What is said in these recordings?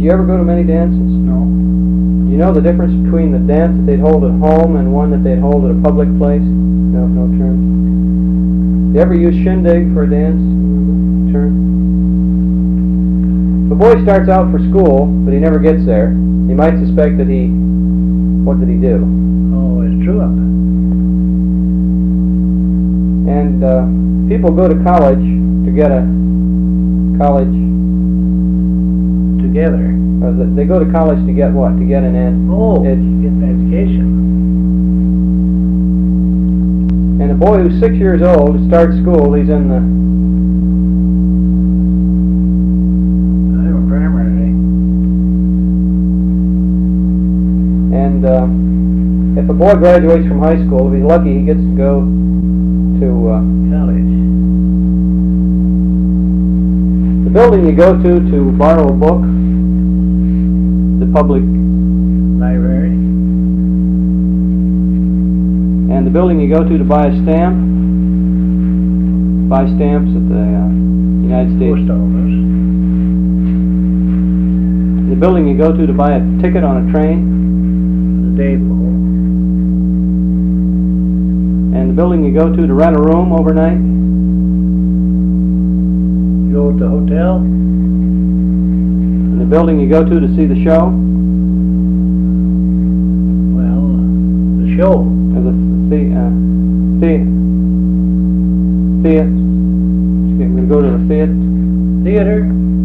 you ever go to many dances? No. You know the difference between the dance that they'd hold at home and one that they'd hold at a public place? No terms. You ever use shindig for a dance? Term? If a boy starts out for school, but he never gets there, you might suspect that what did he do? Oh, it's true up. And people go to college to get a college... Together. They go to college to get what? To get an get an education. And a boy who's 6 years old starts school, he's in the... Primary. And if a boy graduates from high school, if he's lucky, he gets to go to... College. The building you go to borrow a book, the public Library. and the building you go to buy a stamp, buy stamps at the United States. Post office. The building you go to buy a ticket on a train, The depot. and the building you go to rent a room overnight, Go to the hotel. and the building you go to see the show, Well, the show. or the theater. We're going to go to the theater. Theater.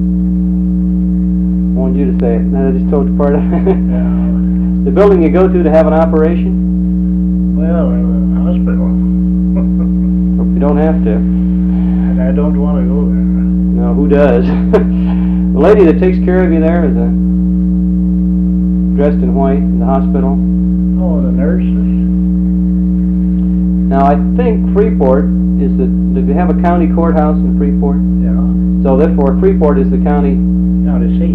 I wanted you to say it. No, I just told you part of it. Yeah. The building you go to have an operation. Well, a hospital. Hope you don't have to. And I don't want to go there. No, who does? The lady that takes care of you there is dressed in white in the hospital. Oh, the nurses. Now, I think Freeport is do they have a county courthouse in Freeport? Yeah. So therefore, Freeport is the county. County seat.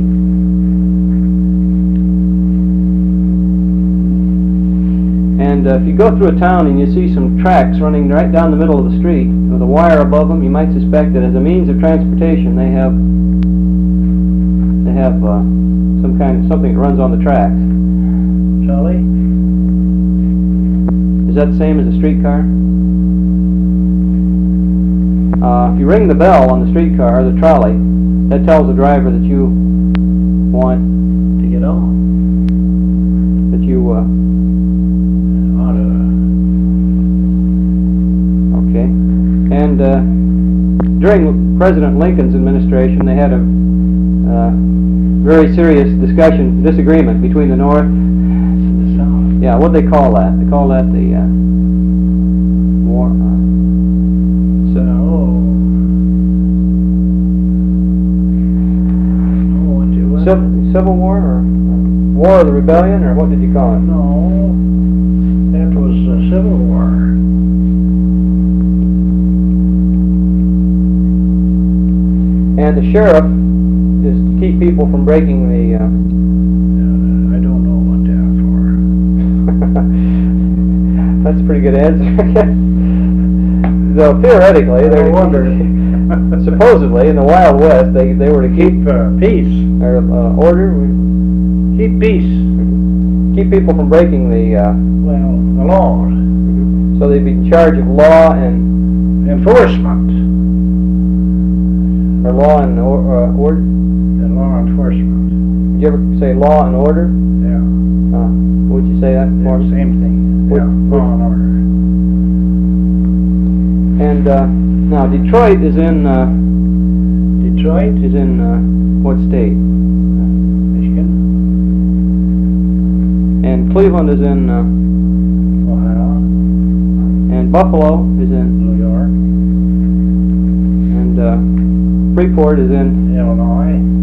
And if you go through a town and you see some tracks running right down the middle of the street with a wire above them, you might suspect that as a means of transportation they have something that runs on the tracks. Charlie? Is that the same as a streetcar? If you ring the bell on the streetcar or the trolley, that tells the driver that you want To get on. that you okay. And during President Lincoln's administration, they had a very serious disagreement between the North and the South. Yeah, what do they call that? They call that the war. Civil War or War of the Rebellion, or what did you call it? No, that was the Civil War. And the sheriff is to keep people from breaking the... I don't know what they're for. That's a pretty good answer. So theoretically, I wonder. supposedly in the Wild West, they were to keep peace. Or order. Keep peace. Keep people from breaking the... the laws. So they'd be in charge of law and... Enforcement. Or law and order? And law enforcement. Did you ever say law and order? Yeah. What would you say that for? Same thing. What- Yeah, law and order. And now Detroit is in... Detroit? is in what state? Michigan. And Cleveland is in... Ohio. and Buffalo is in... New York. and Freeport is in... Illinois.